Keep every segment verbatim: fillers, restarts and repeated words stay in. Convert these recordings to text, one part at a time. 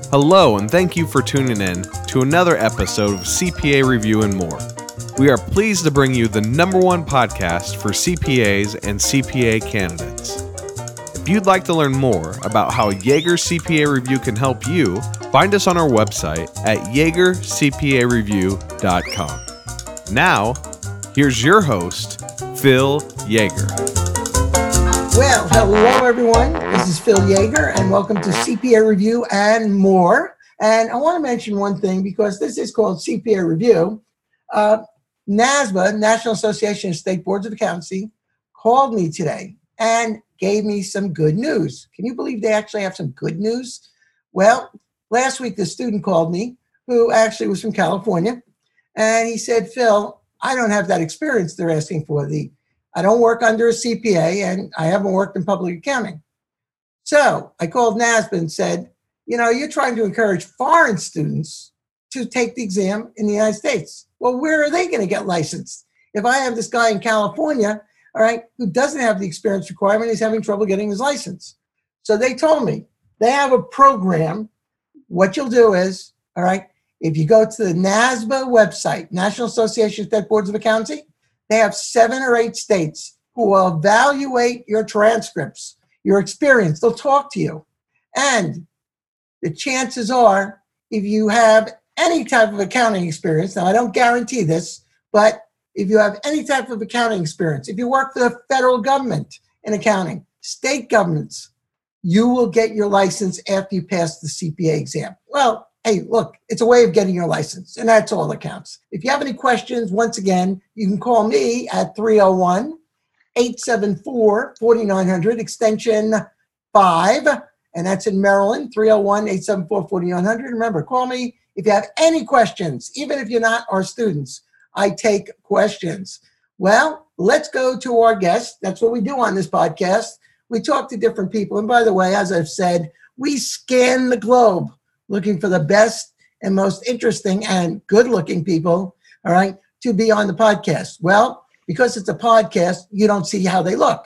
Hello, and thank you for tuning in to another episode of C P A Review and More. We are pleased to bring you the number one podcast for C P As and C P A candidates. If you'd like to learn more about how Yeager C P A Review can help you, find us on our website at yeager c p a review dot com. Now, here's your host, Phil Yeager. Well, hello everyone. This is Phil Yeager, and welcome to C P A Review and More. And I want to mention one thing because this is called C P A Review. Uh, NASBA, National Association of State Boards of Accountancy, called me today and gave me some good news. Can you believe they actually have some good news? Well, last week the student called me who actually was from California, and he said, Phil, I don't have that experience they're asking for. The I don't work under a C P A, and I haven't worked in public accounting. So I called NASBA and said, you know, you're trying to encourage foreign students to take the exam in the United States. Well, where are they going to get licensed? If I have this guy in California, all right, who doesn't have the experience requirement, he's having trouble getting his license. So they told me they have a program. What you'll do is, all right, if you go to the NASBA website, National Association of State Boards of Accountancy, they have seven or eight states who will evaluate your transcripts, your experience. They'll talk to you. And the chances are, if you have any type of accounting experience, now I don't guarantee this, but if you have any type of accounting experience, if you work for the federal government in accounting, state governments, you will get your license after you pass the C P A exam. Well, hey, look, it's a way of getting your license, and that's all that counts. If you have any questions, once again, you can call me at three oh one, eight seven four, four nine zero zero, extension five, and that's in Maryland, three oh one, eight seven four, four nine zero zero. Remember, call me if you have any questions, even if you're not our students. I take questions. Well, let's go to our guest. That's what we do on this podcast. We talk to different people, and by the way, as I've said, we scan the globe looking for the best and most interesting and good-looking people, all right, to be on the podcast. Well, because it's a podcast, you don't see how they look.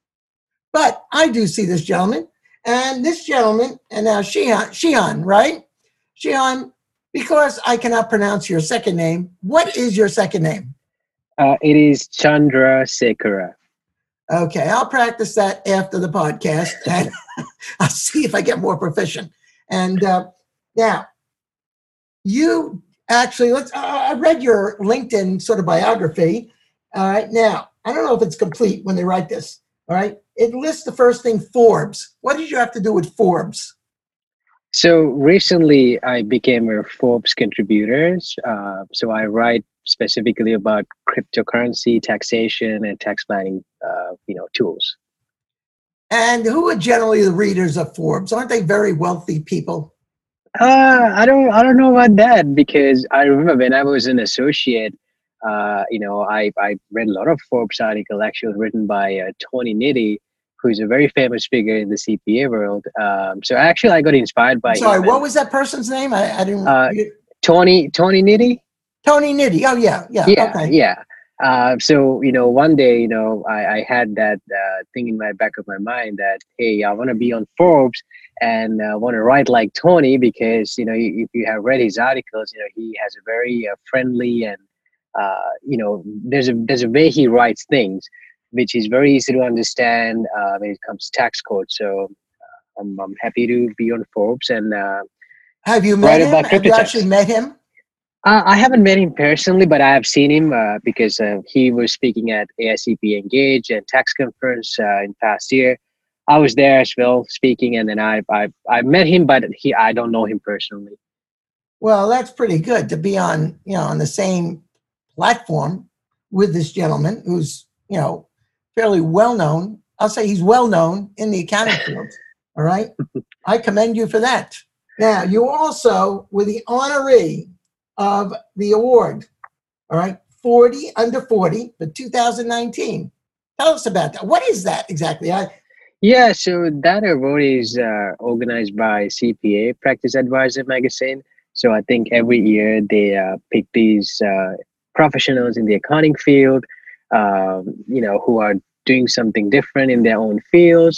But I do see this gentleman, and this gentleman, and now Shehan, Shehan, right? Shehan, because I cannot pronounce your second name, what is your second name? Uh, it is Chandra Sekara. Okay, I'll practice that after the podcast, and I'll see if I get more proficient. And uh, now, you actually, let's, uh, I read your LinkedIn sort of biography. All right, now, I don't know if it's complete when they write this, all right? It lists the first thing, Forbes. What did you have to do with Forbes? So recently, I became a Forbes contributor. Uh, so I write specifically about cryptocurrency, taxation, and tax planning, uh, you know, tools. And who are generally the readers of Forbes? Aren't they very wealthy people? Uh, I don't, I don't know about that, because I remember when I was an associate, uh, you know, I, I read a lot of Forbes articles actually written by uh, Tony Nitty, who's a very famous figure in the C P A world. Um, so actually, I got inspired by. Sorry, him. what was that person's name? I, I didn't. Uh, Tony Tony Nitty. Tony Nitty. Oh yeah, yeah. Yeah, okay. yeah. Uh, so you know, one day, you know, I, I had that uh, thing in my back of my mind that, hey, I want to be on Forbes and uh, want to write like Tony, because you know, if you have read his articles, you know, he has a very uh, friendly and uh, you know, there's a there's a way he writes things, which is very easy to understand uh, when it comes to tax code. So uh, I'm I'm happy to be on Forbes and uh, have you met him? Have you tax. actually met him? Uh, I haven't met him personally, but I have seen him uh, because uh, he was speaking at A I C P Engage and Tax Conference uh, in past year. I was there as well speaking, and then I I I met him, but he I don't know him personally. Well, that's pretty good to be on, you know, on the same platform with this gentleman who's, you know, fairly well known. I'll say he's well known in the accounting field. All right, I commend you for that. Now, you also were the honoree of the award, all right, forty under forty for two thousand nineteen. Tell us about that. What is that exactly? I, yeah, so that award is uh, organized by C P A Practice Advisor magazine. So I think every year they uh, pick these uh, professionals in the accounting field, um, you know, who are doing something different in their own fields.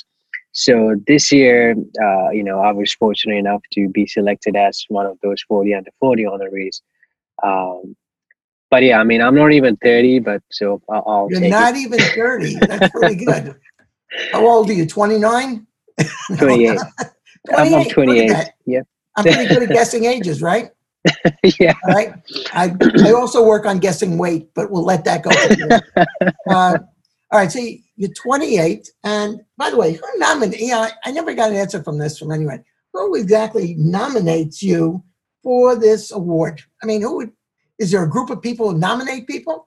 So this year, uh, you know, I was fortunate enough to be selected as one of those forty under forty honorees. Um, but yeah, I mean, I'm not even thirty, but so I'll, I'll You're take not it. even thirty. That's pretty good. How old are you? twenty-nine? No, twenty-eight. I'm, I'm twenty-eight. Look at twenty-eight. that. Yeah. I'm pretty good at guessing ages, right? Yeah. All right. I I also work on guessing weight, but we'll let that go for today. Uh, all right. So you're twenty-eight, and by the way, who nominates? You know, I, I never got an answer from this from anyone. Who exactly nominates you for this award? I mean, who would? Is there a group of people who nominate people?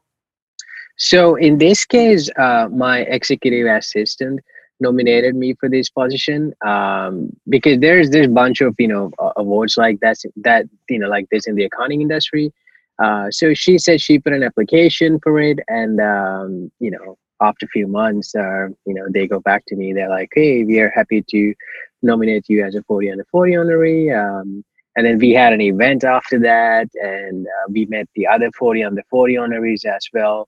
So in this case, uh, my executive assistant nominated me for this position um, because there's this bunch of you know uh, awards like that that you know like this in the accounting industry. Uh, so she said she put an application for it, and um, you know after a few months, uh, you know they go back to me. They're like, "Hey, we are happy to nominate you as a forty under forty honoree." Um, and then we had an event after that, and uh, we met the other forty under forty honorees as well.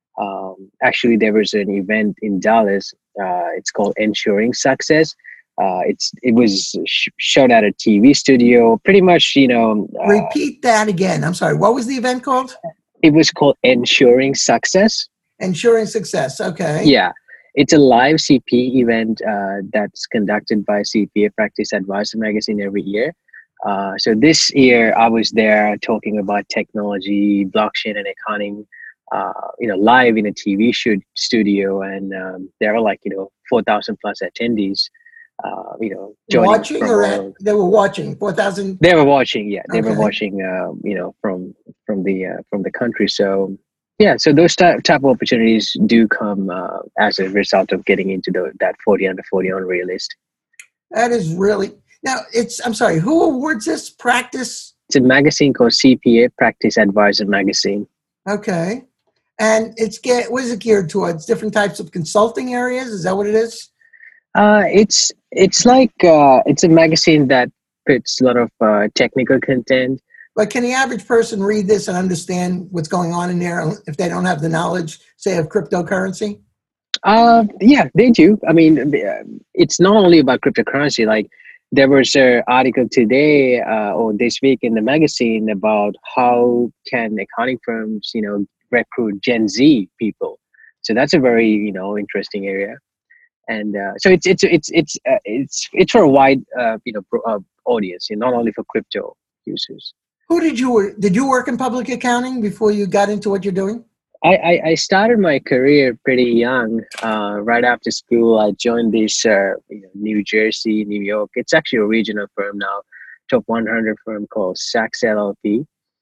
Um, actually, there was an event in Dallas. Uh, it's called Ensuring Success. Uh, it's it was sh- shot at a T V studio. Pretty much, you know. Uh, Repeat that again. I'm sorry. What was the event called? it was called Ensuring Success. Ensuring Success. Okay. Yeah, it's a live C P E event uh, that's conducted by C P A Practice Advisor Magazine every year. Uh, so this year, I was there talking about technology, blockchain, and accounting. Uh, you know, live in a T V shoot studio, and um, there were like you know four thousand plus attendees. Uh, you know, joining Watching from or all, at, they were watching four thousand. they were watching. Yeah, they Okay. were watching. Uh, you know, from from the uh, from the country. So yeah, so those type type of opportunities do come uh, as a result of getting into the that forty under forty on real list. That is really now. It's. I'm sorry. Who awards this? Practice. It's a magazine called C P A Practice Advisor Magazine. Okay. And it's get what is it geared towards? Different types of consulting areas? Is that what it is? Uh, it's it's like uh, it's a magazine that puts a lot of uh, technical content. But can the average person read this and understand what's going on in there if they don't have the knowledge, say, of cryptocurrency? Uh, yeah, they do. I mean, it's not only about cryptocurrency. Like there was an article today uh, or this week in the magazine about how can accounting firms, you know, recruit Gen Z people. So that's a very you know interesting area. And uh, so it's it's it's it's uh, it's it's for a wide uh, you know pro, uh, audience, you know, not only for crypto users. Who did you did you work in public accounting before you got into what you're doing? I, I, I started my career pretty young. Uh, right after school, I joined this uh, you know, New Jersey, New York. It's actually a regional firm now, top one hundred firm called Sachs L L P.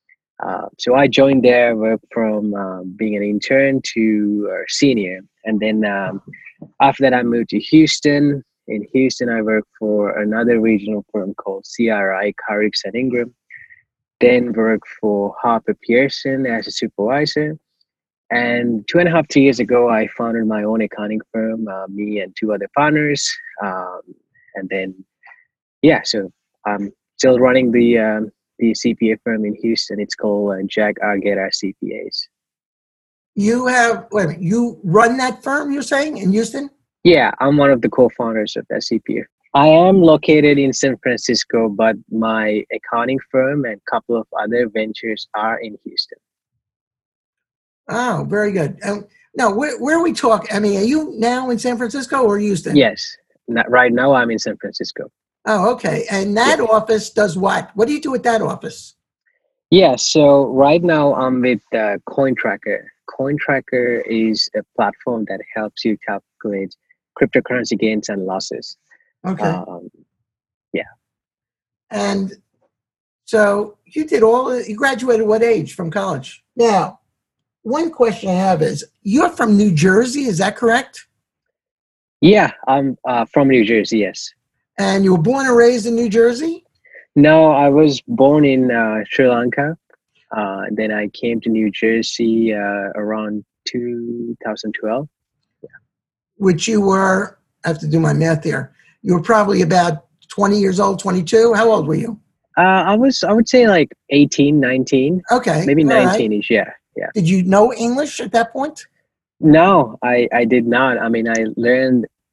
Uh, so I joined there, worked from um, being an intern to a senior, and then um, after that, I moved to Houston. In Houston, I worked for another regional firm called C R I, Carrick and Ingram. Then worked for Harper Pearson as a supervisor. And two and a half, three years ago, I founded my own accounting firm, uh, me and two other partners. Um, and then, yeah, so I'm still running the um, the C P A firm in Houston. It's called uh, Jack Argueta C P As. You have, wait a minute, you run that firm, you're saying, in Houston? Yeah, I'm one of the co-founders of that C P A. I am located in San Francisco, but my accounting firm and a couple of other ventures are in Houston. Oh, very good. Um, now, where, where are we talking? I mean, are you now in San Francisco or Houston? Yes. Not, right now, I'm in San Francisco. Oh, okay. And that Yeah. office does what? What do you do at that office? Yeah, so right now I'm with uh, CoinTracker. CoinTracker is a platform that helps you calculate cryptocurrency gains and losses. Okay. Um, yeah. And so you did all, you graduated what age from college? Now, one question I have is, you're from New Jersey, is that correct? Yeah, I'm uh, from New Jersey, yes. And you were born and raised in New Jersey? No, I was born in uh, Sri Lanka. Uh, then I came to New Jersey uh, around two thousand twelve. Yeah. Which you were, I have to do my math here, you were probably about twenty years old, twenty-two? How old were you? Uh, I was, I would say like eighteen, nineteen. Okay. Maybe all nineteen-ish, right. yeah. Yeah. Did you know English at that point? No, I, I did not. I mean, I learned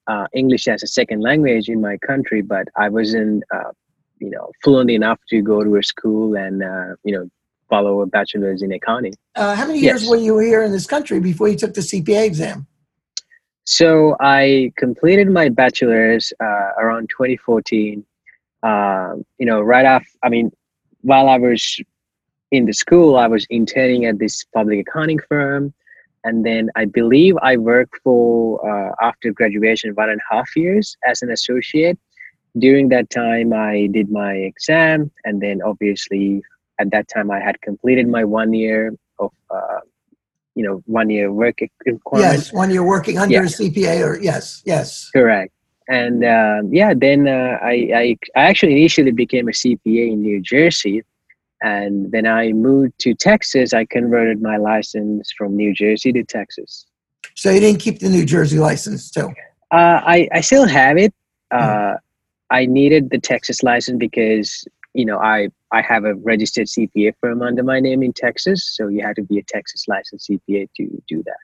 uh, English as a second language in my country, but I wasn't, uh, you know, fluent enough to go to a school and, uh, you know, follow a bachelor's in accounting. Uh, how many years Yes. were you here in this country before you took the C P A exam? So I completed my bachelor's uh, around twenty fourteen. Um, you know, right after, I mean, while I was in the school, I was interning at this public accounting firm. And then I believe I worked for, uh, after graduation, one and a half years as an associate. During that time, I did my exam. And then obviously, at that time, I had completed my one year of, uh, you know, one year work requirement. Yes, when you're working under Yeah. a C P A, or yes, yes. Correct. And um, yeah, then uh, I, I I actually initially became a C P A in New Jersey, and then I moved to Texas. I converted my license from New Jersey to Texas. So you didn't keep the New Jersey license too? Uh, I I still have it. Hmm. Uh, I needed the Texas license because you know I I have a registered C P A firm under my name in Texas, so you had to be a Texas licensed C P A to do that.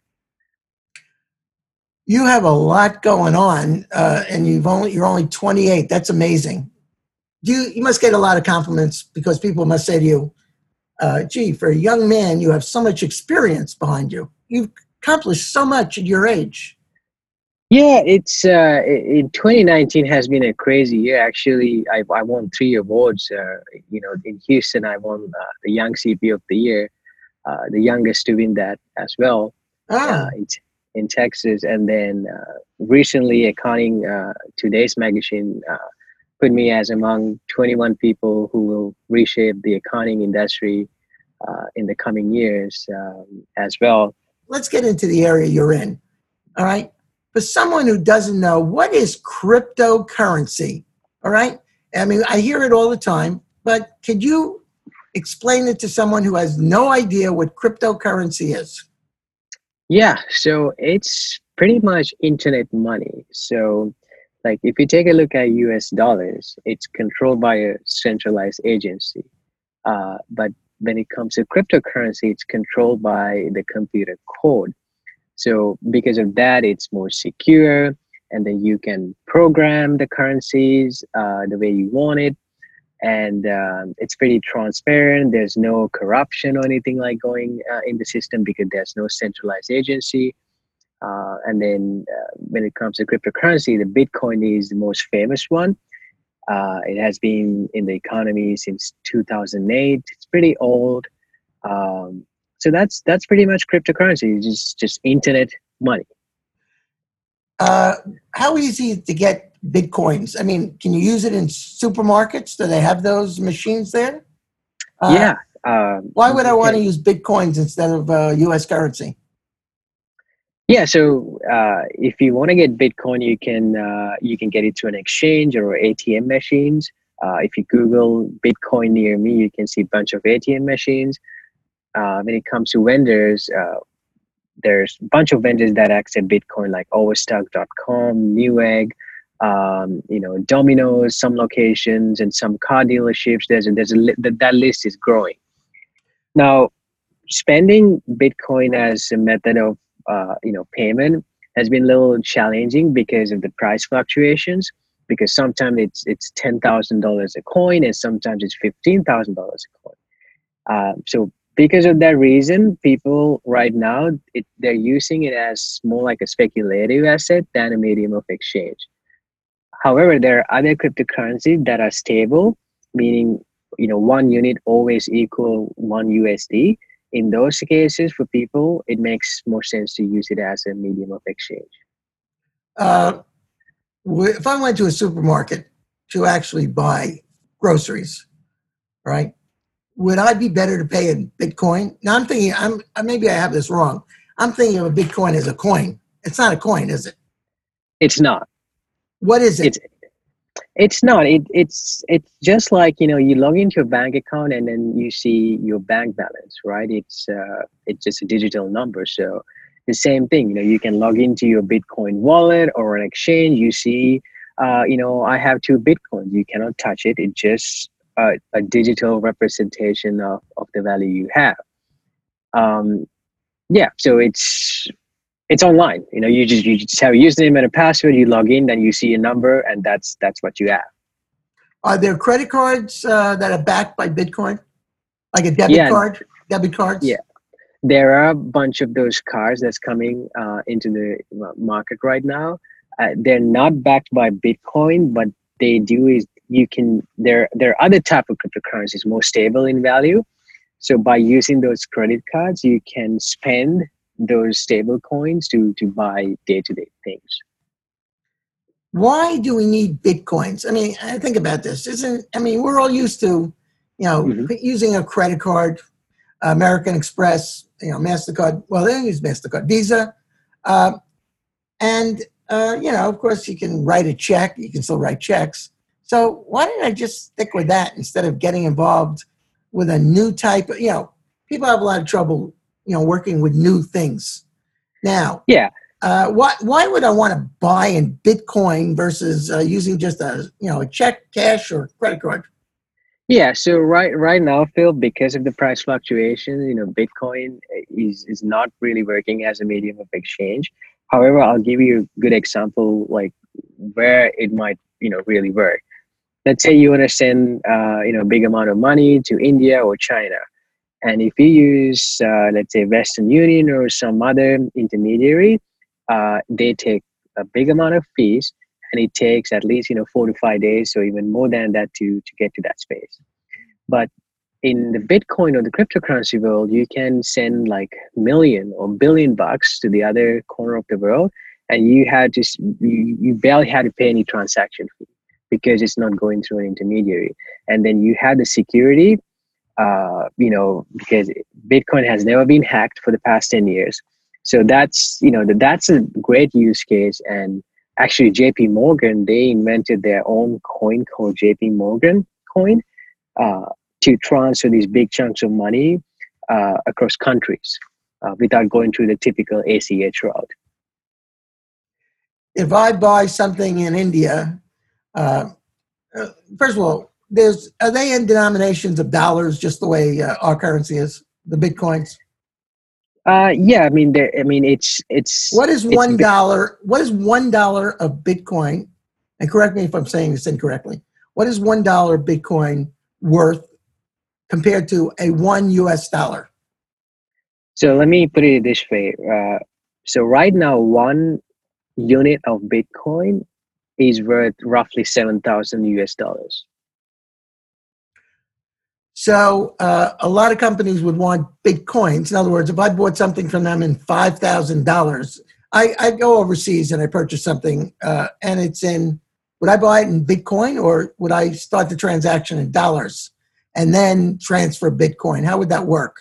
You have a lot going on, uh, and you've only you're only twenty-eight. That's amazing. You you must get a lot of compliments because people must say to you, uh, "Gee, for a young man, you have so much experience behind you. You've accomplished so much at your age." Yeah, it's uh, in twenty nineteen has been a crazy year. Actually, I I won three awards. Uh, you know, in Houston, I won uh, the Young C P A of the Year, uh, the youngest to win that as well. Ah, Uh, in, in Texas, and then uh, recently, Accounting uh, Today's magazine uh, put me as among twenty-one people who will reshape the accounting industry uh, in the coming years um, as well. let's get into the area you're in. All right. For someone who doesn't know, what is cryptocurrency? All right. I mean, I hear it all the time, but could you explain it to someone who has no idea what cryptocurrency is? Yeah, so it's pretty much internet money. So, like if you take a look at U S dollars, it's controlled by a centralized agency. Uh, but when it comes to cryptocurrency, it's controlled by the computer code. So, because of that, it's more secure, and then you can program the currencies uh, the way you want it. And um, it's pretty transparent. There's no corruption or anything like going uh, in the system because there's no centralized agency. Uh, and then uh, when it comes to cryptocurrency, the Bitcoin is the most famous one. Uh, it has been in the economy since two thousand eight. It's pretty old. Um, so that's that's pretty much cryptocurrency. It's just just internet money. Uh, how easy to get Bitcoins? I mean, can you use it in supermarkets? Do they have those machines there? Uh, Yeah. Um, Why would I want to okay. use Bitcoins instead of uh, U S currency? Yeah, so uh, if you want to get Bitcoin, you can uh, you can get it through an exchange or A T M machines. Uh, if you Google Bitcoin near me, you can see a bunch of A T M machines. Uh, when it comes to vendors, uh, there's a bunch of vendors that accept Bitcoin, like overstock dot com, Newegg, um, you know, Domino's, some locations, and some car dealerships. There's a, there's a li- that that list is growing now. Spending Bitcoin as a method of uh, you know payment has been a little challenging because of the price fluctuations. Because sometimes it's it's ten thousand dollars a coin, and sometimes it's fifteen thousand dollars a coin. Uh, so because of that reason, people right now it, they're using it as more like a speculative asset than a medium of exchange. However, there are other cryptocurrencies that are stable, meaning you know one unit always equal one U S D. In those cases, for people, it makes more sense to use it as a medium of exchange. Uh, if I went to a supermarket to actually buy groceries, right? Would I be better to pay in Bitcoin? Now I'm thinking, I'm maybe I have this wrong. I'm thinking of a Bitcoin as a coin. It's not a coin, is it? It's not. What is it? It's it's not. It it's it's just like you know you log into your bank account and then you see your bank balance, right? It's uh, it's just a digital number. So the same thing. You know, you can log into your Bitcoin wallet or an exchange. You see, uh, you know, I have two Bitcoins. You cannot touch it. It's just a, a digital representation of, of the value you have. Um, yeah. So it's It's online. You know, you just you just have a username and a password. You log in, then you see a number, and that's that's what you have. Are there credit cards uh, that are backed by Bitcoin, like a debit Yeah, card, debit cards? yeah. There are a bunch of those cars that's coming uh, into the market right now. Uh, they're not backed by Bitcoin, but they do is you can. There there are other type of cryptocurrencies more stable in value. So by using those credit cards, you can spend those stable coins to to buy day to day things. Why do we need Bitcoins? I mean, I think about this. Isn't I mean, we're all used to, you know, Mm-hmm. using a credit card, American Express, you know, MasterCard. Well, they don't use MasterCard, Visa. Uh, and, uh, you know, of course, you can write a check. You can still write checks. So why didn't I just stick with that instead of getting involved with a new type of, you know, people have a lot of trouble, you know, working with new things. Now, Yeah. Uh, why why would I want to buy in Bitcoin versus uh, using just a you know a check, cash, or credit card? Yeah, so right right now, Phil, because of the price fluctuations, you know, Bitcoin is is not really working as a medium of exchange. However, I'll give you a good example, like where it might, you know, really work. Let's say you want to send, uh, you know, a big amount of money to India or China, and if you use, uh, let's say, Western Union or some other intermediary, uh, they take a big amount of fees, and it takes at least, you know, four to five days, or even more than that, to to get to that space. But in the Bitcoin or the cryptocurrency world, you can send like million or billion bucks to the other corner of the world, and you had to you, you barely had to pay any transaction fee because it's not going through an intermediary. And then you had the security, uh, you know, because Bitcoin has never been hacked for the past ten years. So that's, you know, that's a great use case. And actually, J P Morgan, they invented their own coin called J P Morgan coin uh, to transfer these big chunks of money uh, across countries uh, without going through the typical A C H route. If I buy something in India, uh, uh, first of all, there's are they in denominations of dollars, just the way uh, our currency is, the Bitcoins? Uh, yeah, I mean, there. I mean, it's it's. What is it's one dollar? What is one dollar of Bitcoin? And correct me if I'm saying this incorrectly. What is one dollar Bitcoin worth compared to a one U S dollar? So let me put it this way. Uh, so right now, one unit of Bitcoin is worth roughly seven thousand U S dollars. So uh, a lot of companies would want Bitcoins. In other words, if I bought something from them in five thousand dollars, I, I go overseas and I purchase something uh, and it's in, would I buy it in Bitcoin or would I start the transaction in dollars and then transfer Bitcoin? How would that work?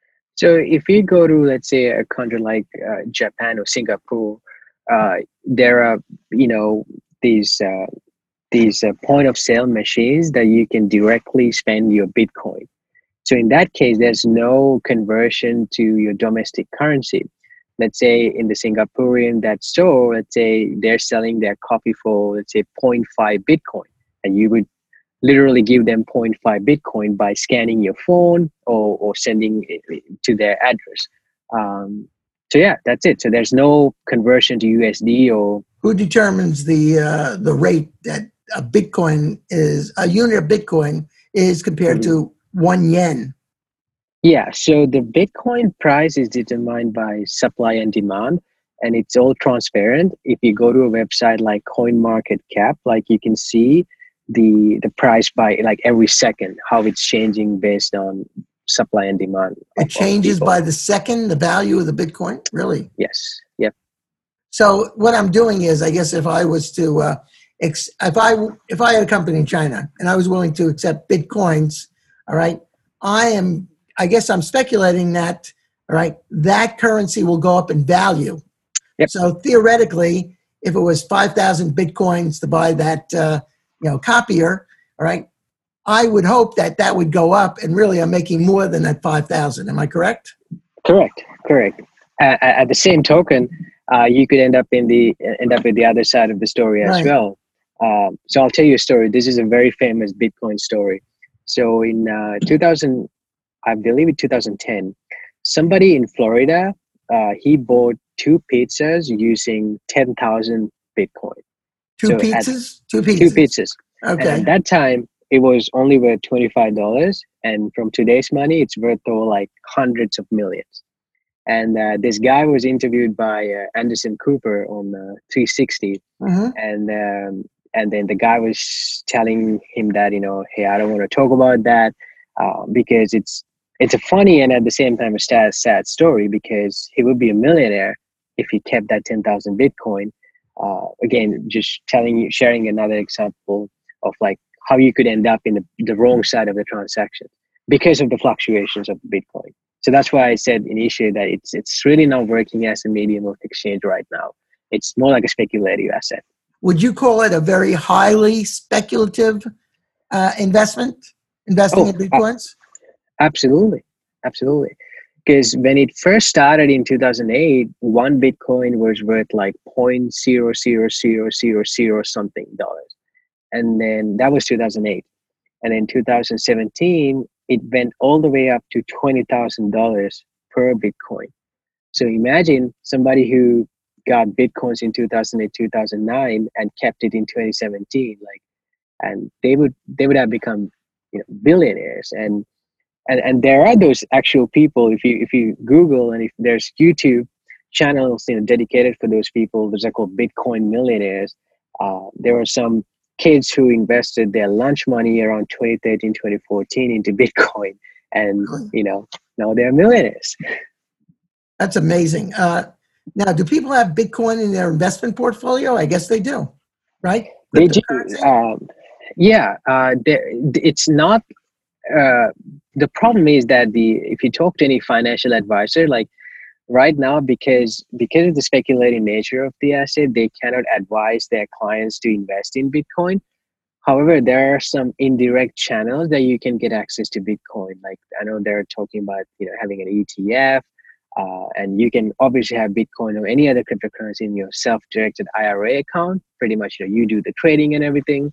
So if you go to, let's say, a country like uh, Japan or Singapore, uh, there are, you know, these uh, these uh, point of sale machines that you can directly spend your Bitcoin. So in that case, there's no conversion to your domestic currency. Let's say in the Singaporean that store, let's say they're selling their coffee for, let's say, zero point five Bitcoin, and you would literally give them zero point five Bitcoin by scanning your phone or, or sending it to their address. Um, so yeah, that's it. So there's no conversion to U S D or. Who determines the uh, the rate that a Bitcoin is, a unit of Bitcoin is compared Mhm. to one yen? Yeah, so the Bitcoin price is determined by supply and demand, and it's all transparent. If you go to a website like CoinMarketCap, like you can see the the price by like every second, how it's changing based on supply and demand. It Of, changes of by the second, the value of the Bitcoin? Really? Yes. Yep. So what I'm doing is, I guess if I was to, uh, ex- if I if I had a company in China and I was willing to accept Bitcoins, all right, I am, I guess I'm speculating that, all right, that currency will go up in value. Yep. So theoretically, if it was five thousand Bitcoins to buy that, uh, you know, copier, all right, I would hope that that would go up, and really I'm making more than that five thousand. Am I correct? Correct. Correct. Uh, at the same token, uh, you could end up in the end up with the other side of the story as Right. well. Um, so I'll tell you a story. This is a very famous Bitcoin story. So in uh, two thousand, I believe in two thousand ten, somebody in Florida, uh, he bought two pizzas using ten thousand Bitcoin. Two So at pizzas? Two two pizzas. pizzas. And Okay. at that time, it was only worth twenty-five dollars. And from today's money, it's worth over like hundreds of millions. And uh, this guy was interviewed by uh, Anderson Cooper on uh, three sixty. Mhm. And um, and then the guy was telling him that, you know, hey, I don't want to talk about that uh, because it's it's a funny and at the same time a sad, sad story, because he would be a millionaire if he kept that ten thousand Bitcoin. Uh, again, just telling you, sharing another example of like how you could end up in the, the wrong side of the transaction because of the fluctuations of Bitcoin. So that's why I said initially that it's it's really not working as a medium of exchange right now. It's more like a speculative asset. Would you call it a very highly speculative uh, investment, investing Oh, in Bitcoins? Absolutely, absolutely. Because when it first started in two thousand eight, one Bitcoin was worth like point zero zero zero zero zero something dollars, and then that was two thousand eight. And in two thousand seventeen, it went all the way up to twenty thousand dollars per Bitcoin. So imagine somebody who got Bitcoins in two thousand eight, two thousand nine, and kept it in twenty seventeen, like, and they would they would have become, you know, billionaires. And and and there are those actual people. If you if you Google, and if there's YouTube channels, you know, dedicated for those people, those are called Bitcoin millionaires. Uh, there were some kids who invested their lunch money around twenty thirteen, twenty fourteen into Bitcoin, and you know, now they're millionaires. That's amazing. Uh, now, do people have Bitcoin in their investment portfolio? I guess they do, right? They do. Cryptocurrency? Um, yeah, uh, there- it's not. Uh, the problem is that the if you talk to any financial advisor, like right now, because because of the speculative nature of the asset, they cannot advise their clients to invest in Bitcoin. However, there are some indirect channels that you can get access to Bitcoin. Like I know they're talking about, you know, having an E T F, uh, and you can obviously have Bitcoin or any other cryptocurrency in your self-directed I R A account. Pretty much, you know, you do the trading and everything.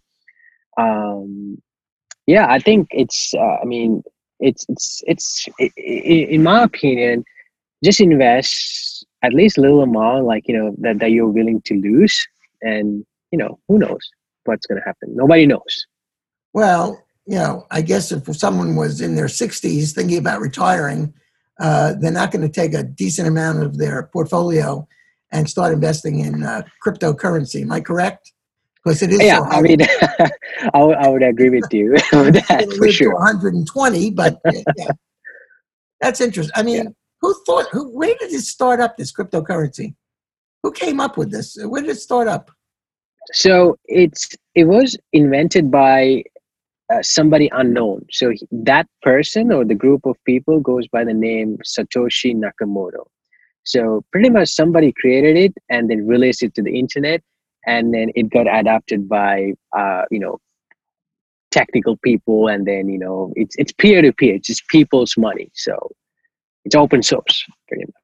Um, yeah, I think it's. Uh, I mean, it's it's it's i i in my opinion, just invest at least a little amount, like, you know, that, that you're willing to lose, and you know, who knows what's going to happen. Nobody knows. Well, you know, I guess if someone was in their sixties thinking about retiring, uh, they're not going to take a decent amount of their portfolio and start investing in uh, cryptocurrency. Am I correct? Because it is Yeah, so I high. mean, I would I would agree with you with that for live sure. to one hundred twenty, but yeah, that's interesting. I mean, Yeah. who thought? Who? Where did it start up? This cryptocurrency? Who came up with this? Where did it start up? So it's it was invented by uh, somebody unknown. So he- that person or the group of people goes by the name Satoshi Nakamoto. So pretty much somebody created it and then released it to the internet, and then it got adopted by uh, you know, technical people, and then, you know, it's it's peer to peer. It's just people's money, so it's open source pretty much.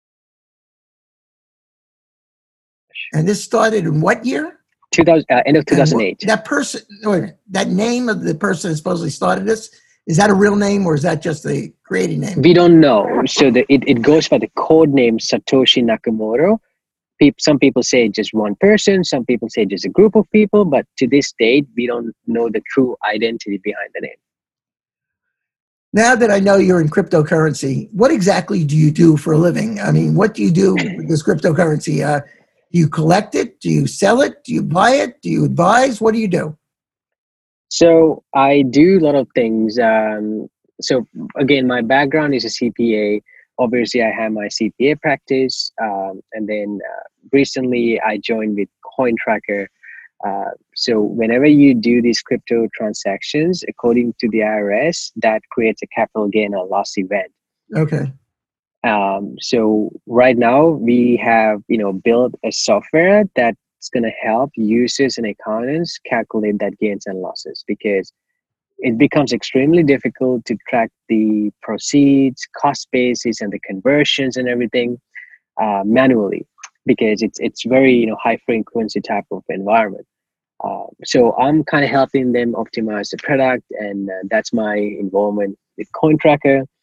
And this started in what year? two thousand uh, end of And what- two thousand eight. that person, wait a minute, that name of the person that supposedly started this, is that a real name or is that just the creating name? We don't know. So the, it, it goes by the code name Satoshi Nakamoto. Peop, some people say just one person, some people say just a group of people, but to this date, we don't know the true identity behind the name. Now that I know you're in cryptocurrency, what exactly do you do for a living? I mean, what do you do with this cryptocurrency? Uh, do you collect it? Do you sell it? Do you buy it? Do you advise? What do you do? So I do a lot of things. Um, so again, my background is a C P A. Obviously, I have my C P A practice, um, and then uh, recently I joined with CoinTracker. Uh, so whenever you do these crypto transactions, according to the I R S, that creates a capital gain or loss event. Okay. Um, so right now we have, you know, built a software that's going to help users and accountants calculate that gains and losses, because it becomes extremely difficult to track the proceeds, cost basis, and the conversions and everything uh, manually, because it's it's very, you know, high frequency type of environment. Uh, so I'm kind of helping them optimize the product, and uh, that's my involvement with CoinTracker.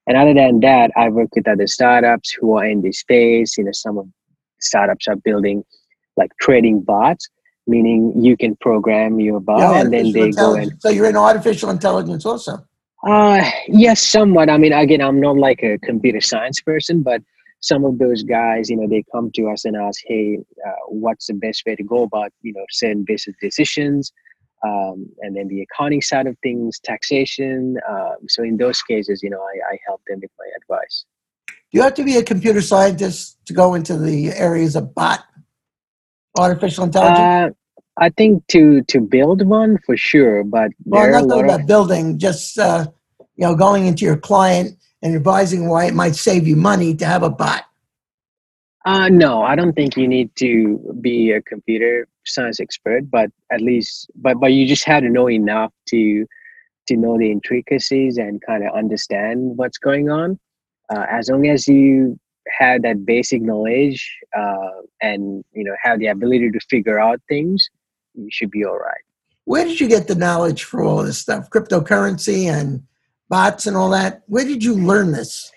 And other than that, I work with other startups who are in this space. You know, some of startups are building like trading bots, meaning you can program your Yeah, bot and then artificial they go and intelligence. So you're in artificial intelligence also. uh yes, somewhat. I mean, again, I'm not like a computer science person, but some of those guys, you know, they come to us and ask, hey, uh, what's the best way to go about, you know, certain business decisions, um, and then the accounting side of things, taxation. Um, so in those cases, you know, I, I help them with my advice. Do you have to be a computer scientist to go into the areas of bot, artificial intelligence? Uh, I think to to build one for sure, but Well, I'm there are a not talking lot of about building, just uh, you know, going into your client and advising why it might save you money to have a bot. uh no, I don't think you need to be a computer science expert, but at least but but you just have to know enough to to know the intricacies and kind of understand what's going on. Uh, as long as you have that basic knowledge, uh, and you know have the ability to figure out things, you should be all right. Where did you get the knowledge for all this stuff, cryptocurrency and bots and all that? Where did you learn this?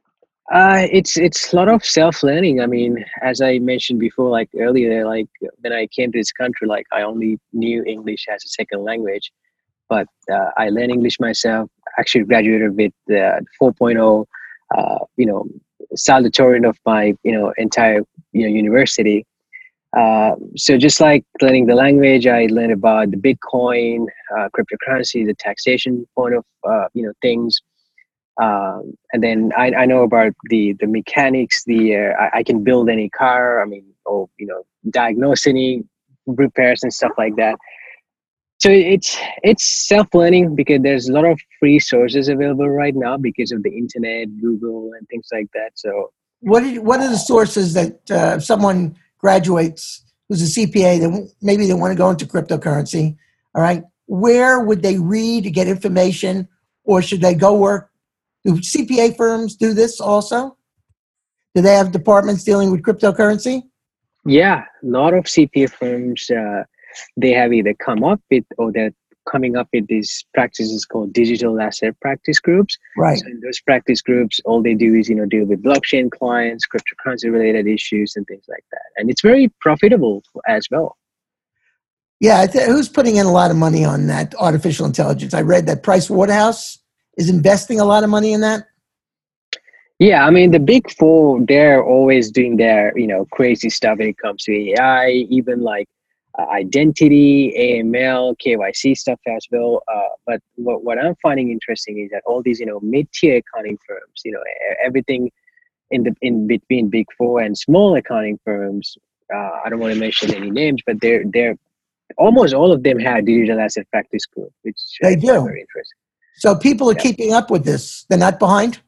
Uh, it's it's a lot of self learning. I mean, as I mentioned before, like earlier, like when I came to this country, like I only knew English as a second language, but uh, I learned English myself. Actually, graduated with uh, 4.0, uh, you know, salutatorian of my you know entire you know university. Uh, so just like learning the language, I learned about the Bitcoin, uh, cryptocurrency, the taxation point of uh, you know things, um, and then I, I know about the the mechanics. The uh, I, I can build any car. I mean, or you know, diagnose any repairs and stuff like that. So it's it's self learning because there's a lot of free sources available right now because of the internet, Google, and things like that. So What did, what are the sources that uh, if someone graduates who's a C P A, that maybe they want to go into cryptocurrency, all right, where would they read to get information, or should they go work? Do C P A firms do this also? Do they have departments dealing with cryptocurrency? yeah, a lot of C P A firms, uh, they have either come up with or they're coming up with these practices called digital asset practice groups. Right. So in those practice groups, all they do is you know deal with blockchain clients, cryptocurrency related issues, and things like that. And it's very profitable as well. Yeah, I th- who's putting in a lot of money on that artificial intelligence? I read that Price Waterhouse is investing a lot of money in that. Yeah, I mean the big four, they're always doing their you know crazy stuff when it comes to A I, even like uh, identity, A M L, K Y C stuff as well. Uh, but what, what I'm finding interesting is that all these you know mid-tier accounting firms, you know e- everything in the in between big four and small accounting firms. Uh, I don't want to mention any names, but they're they're almost all of them have digital asset practice group, which They I find do. very interesting. So people are Yeah. keeping up with this. They're not behind.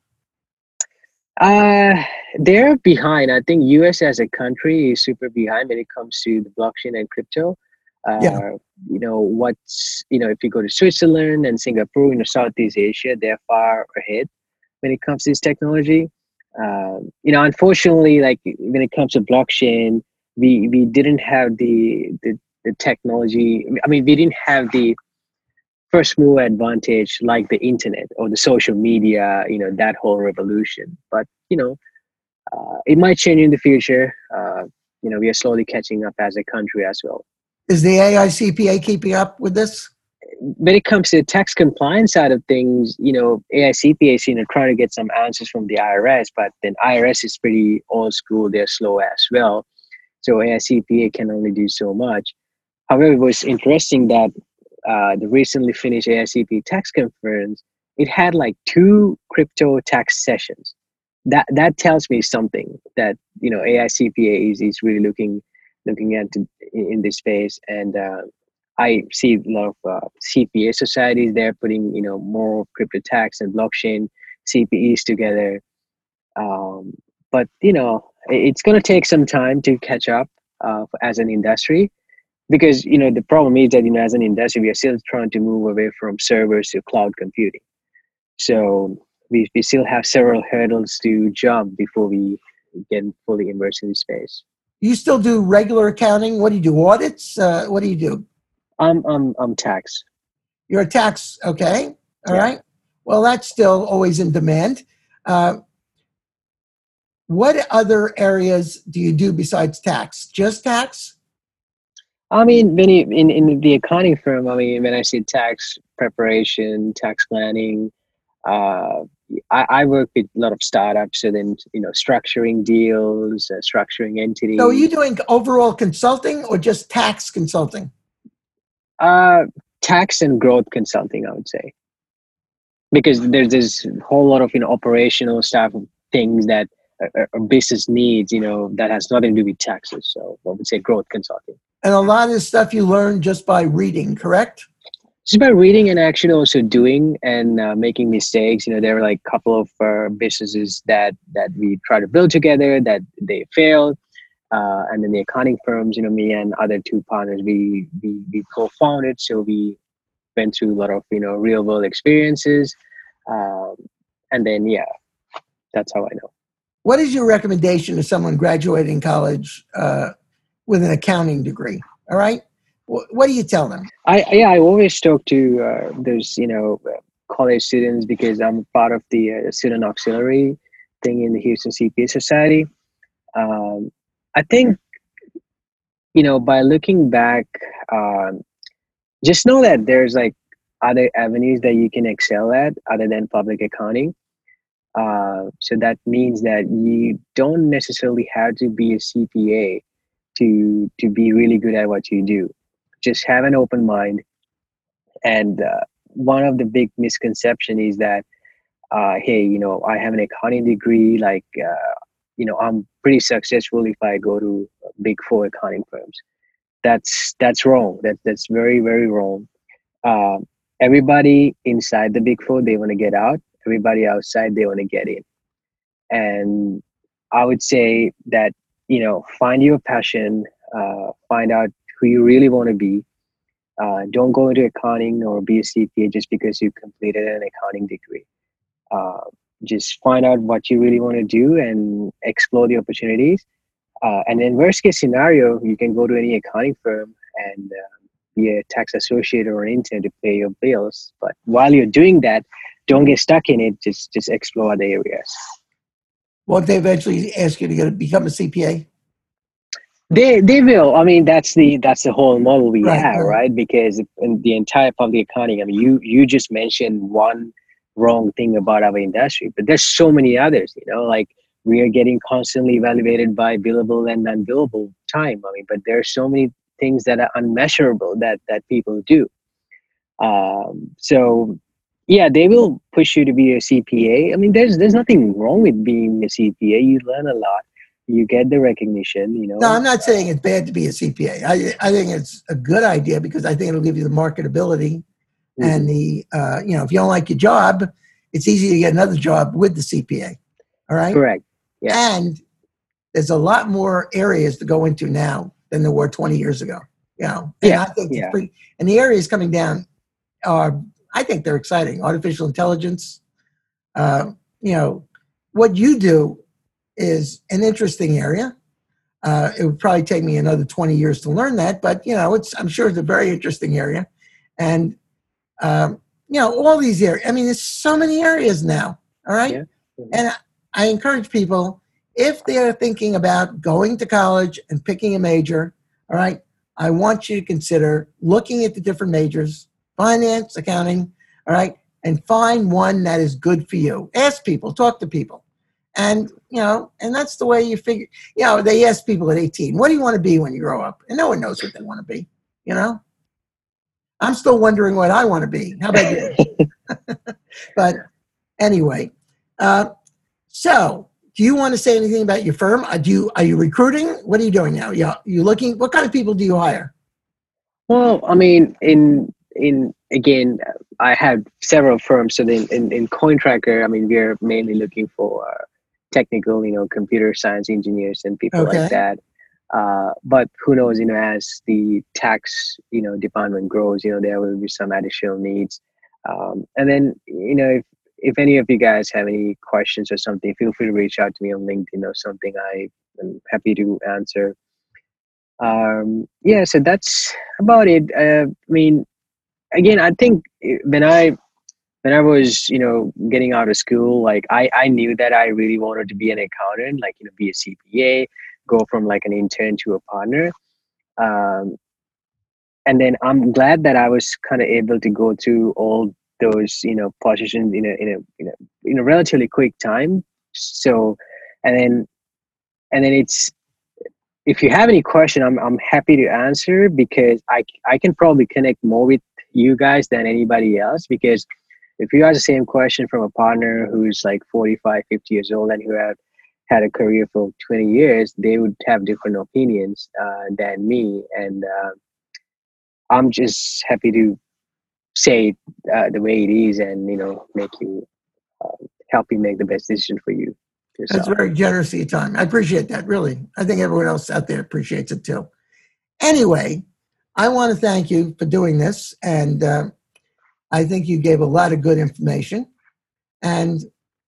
Uh, they're behind. I think U S as a country is super behind when it comes to the blockchain and crypto. Yeah. Uh, you know, what's, you know, if you go to Switzerland and Singapore, you know, Southeast Asia, they're far ahead when it comes to this technology. Um, you know, unfortunately, like when it comes to blockchain, we, we didn't have the, the, the technology. I mean, we didn't have the first mover advantage like the internet or the social media, you know, that whole revolution. But, you know, uh, it might change in the future. Uh, you know, we are slowly catching up as a country as well. Is the A I C P A keeping up with this? When it comes to the tax compliance side of things, you know, A I C P A is, you know, trying to get some answers from the I R S, but then I R S is pretty old school. They're slow as well. So A I C P A can only do so much. However, it was interesting that uh, the recently finished A I C P A tax conference, it had like two crypto tax sessions. That that tells me something that you know A I C P A is, is really looking looking at in, in this space, and uh, I see a lot of uh, C P A societies there putting you know more crypto tax and blockchain C P Es together. Um, but you know it- it's going to take some time to catch up uh, as an industry because you know the problem is that you know as an industry we are still trying to move away from servers to cloud computing, so we, we still have several hurdles to jump before we get fully immersed in the space. You still do regular accounting? What do you do? Audits? Uh, what do you do? i'm i'm, I'm tax. You're a tax, okay? All Yeah. right. Well, that's still always in demand. Uh, what other areas do you do besides tax? Just tax? I mean, when you, in in the accounting firm, I mean, when I say tax preparation, tax planning, uh, I, I work with a lot of startups, so then you know, structuring deals, uh, structuring So are you entities, doing overall consulting or just tax consulting? uh, tax and growth consulting, I would say, because there's this whole lot of you know operational stuff, things that a, a business needs, you know, that has nothing to do with taxes. So I would say growth consulting. And a lot of this stuff you learn just by reading, correct? Just by reading and actually also doing and uh, making mistakes. You know, there were like a couple of uh, businesses that that we try to build together that they failed, uh, and then the accounting firms. You know, me and other two partners, we we we co-founded, so we went through a lot of you know real world experiences, um, and then yeah, that's how I know. What is your recommendation to someone graduating college uh, with an accounting degree? All right. Wh- What do you tell them? I yeah, I always talk to uh, those you know college students because I'm part of the uh, student auxiliary thing in the Houston C P A Society. Um, I think you know by looking back, um, just know that there's like other avenues that you can excel at other than public accounting. Uh, so that means that you don't necessarily have to be a C P A to to be really good at what you do. Just have an open mind. And uh, one of the big misconception is that, uh, hey, you know, I have an accounting degree, like, uh, you know, I'm pretty successful if I go to big four accounting firms. That's that's wrong. That that's very very wrong. Um, Everybody inside the big four, they want to get out. Everybody outside, they want to get in. And I would say that you know, find your passion, uh, find out who you really want to be. Uh, don't go into accounting or be a C P A just because you completed an accounting degree. Uh, just find out what you really want to do and explore the opportunities. Uh, and in worst case scenario, you can go to any accounting firm and uh, be a tax associate or an intern to pay your bills. But while you're doing that, don't get stuck in it. Just just explore other areas. Won't they eventually ask you to get, to become a C P A? They they will. I mean, that's the that's the whole model we Right, have, right. right? Because in the entire public accounting, I mean, you you just mentioned one wrong thing about our industry, but there's so many others. You know, like we are getting constantly evaluated by billable and non-billable time. I mean, but there's so many things that are unmeasurable that that people do. Um, so yeah, they will push you to be a C P A. I mean, there's there's nothing wrong with being a C P A. You learn a lot. You get the recognition. You No, know. I'm not saying it's bad to be a C P A. I, I think it's a good idea because I think it'll give you the marketability and the, uh, you know, if you don't like your job, it's easy to get another job with the C P A. All right. Correct. Yeah. And there's a lot more areas to go into now than there were twenty years ago. You know, and Yeah. I think it's Yeah. pretty, and the areas coming down are, I think they're exciting. Artificial intelligence, uh, you know, what you do is an interesting area. Uh, it would probably take me another twenty years to learn that, but you know, it's I'm sure it's a very interesting area, and um, you know, all these areas. I mean, there's so many areas now. All right, Yeah. Mhm. and I, I encourage people if they are thinking about going to college and picking a major. All right, I want you to consider looking at the different majors, finance, accounting. All right, and find one that is good for you. Ask people, talk to people. And, you know, and that's the way you figure, you know, they ask people at eighteen, what do you want to be when you grow up? And no one knows what they want to be, you know? I'm still wondering what I want to be. How about you? But anyway, uh, so do you want to say anything about your firm? Uh, do you, are you recruiting? What are you doing now? Yeah, you looking, what kind of people do you hire? Well, I mean, in in again, I have several firms. So in in, in CoinTracker, I mean, we're mainly looking for uh, technical, you know, computer science engineers and people like Okay. that. Uh, but who knows, you know, as the tax, you know, department grows, you know, there will be some additional needs. Um, and then, you know, if if any of you guys have any questions or something, feel free to reach out to me on LinkedIn or something. I am happy to answer. Um, yeah, so that's about it. Uh, I mean, again, I think when I when I was, you know, getting out of school, like I, I knew that I really wanted to be an accountant, like, you know, be a C P A, go from like an intern to a partner. Um, and then I'm glad that I was kind of able to go through all those, you know, positions in a, in a, in a, in a relatively quick time. So, and then, and then it's, if you have any question, I'm, I'm happy to answer, because I, I can probably connect more with you guys than anybody else, because if you ask the same question from a partner who's like forty-five, fifty years old and who have had a career for twenty years, they would have different opinions uh, than me. And uh, I'm just happy to say uh, the way it is, and, you know, make you, uh, help you make the best decision for you. That's very generous of your time. I appreciate that, really. I think everyone else out there appreciates it too. Anyway, I want to thank you for doing this, and uh, I think you gave a lot of good information, and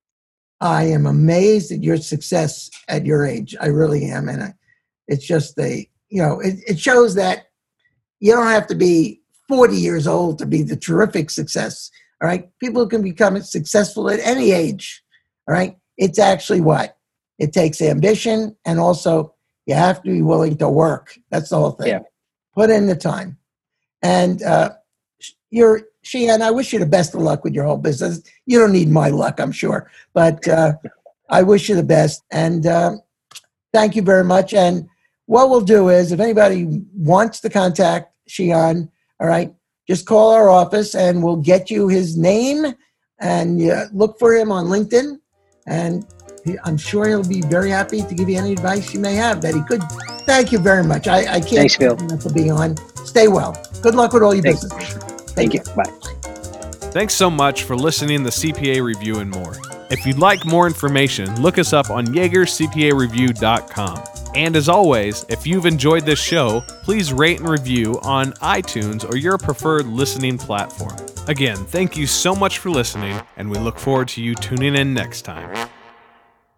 I am amazed at your success at your age. I really am, and I, it's just a, you know, it, it shows that you don't have to be forty years old to be the terrific success, all right? People can become successful at any age, all right? It's actually what? It takes ambition, and also you have to be willing to work. That's the whole thing. Yeah. Put in the time. And uh, you're, Sheehan, I wish you the best of luck with your whole business. You don't need my luck, I'm sure. But uh, I wish you the best. And uh, thank you very much. And what we'll do is, if anybody wants to contact Sheehan, all right, just call our office and we'll get you his name, and uh, look for him on LinkedIn. And he, I'm sure he'll be very happy to give you any advice you may have that he could. Thank you very much. I, I can't Thanks, Phil. thank you for being on. Stay well. Good luck with all your Thanks. business. Thank you. Bye. Thanks so much for listening to C P A Review and More. If you'd like more information, look us up on Jaeger C P A Review dot com. And as always, if you've enjoyed this show, please rate and review on iTunes or your preferred listening platform. Again, thank you so much for listening, and we look forward to you tuning in next time.